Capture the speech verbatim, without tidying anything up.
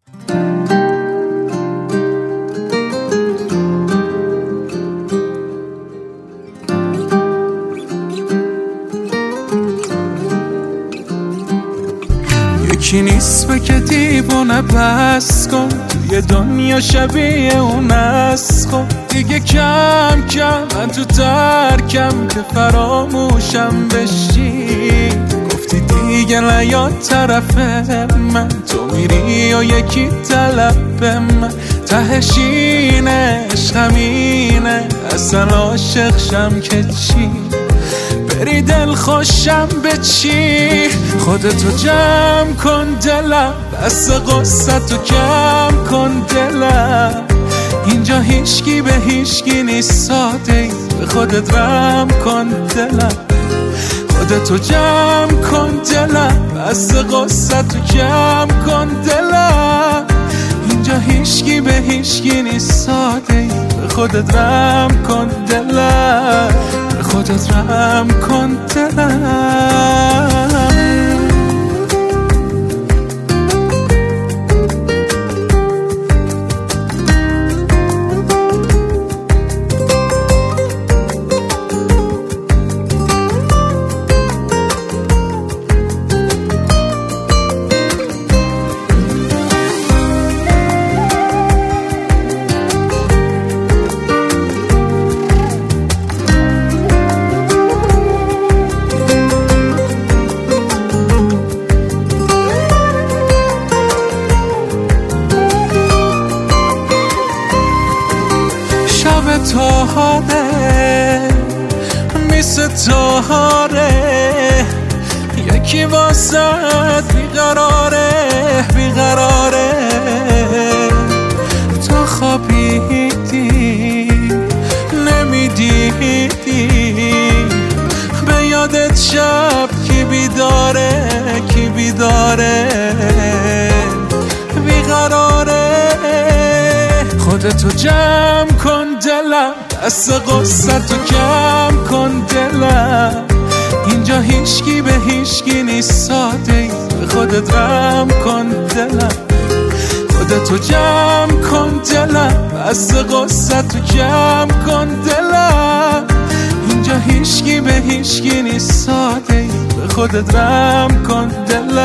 یکی نیست به که دیوونه بس کن، توی دنیا شبیه اون است. خب دیگه کم کم من تو ترکم که فراموشم بشی. گفتی دیگه نیاد طرف من، تو میری و یکی طلب من. تهش اینه عشقمینه، اصلا عاشق شم که چی؟ بری دل خوشم به چی؟ خودتو جمع کن دلم، بس قصتو کم کن دلم. اینجا هیچکی به هیچکی نیست ساده ای، به خودت رحم کن دلم. خودتو جمع کن دلم، بس قصتو کم کن دلم. اینجا هیچکی به هیچکی نیست ساده ای، به خودت رحم کن دلم. به خودت رحم کن دلم. تاهاره میسه تاهاره، یکی واسد بیقراره بیقراره. تا خوابیدی نمیدیدی، به یادت شب کی بیداره کی بیداره بیقراره. خودتو جمع کن دلم، دست قصتو کم کن دلم. اینجا هیچکی به هیچکی نیست ساده ای، به خودت رحم کن دلم. خودتو جمع کن دلم، دست قصتو کم کن دلم. اینجا هیچکی به هیچکی نیست ساده ای، به خودت رحم کن دلم.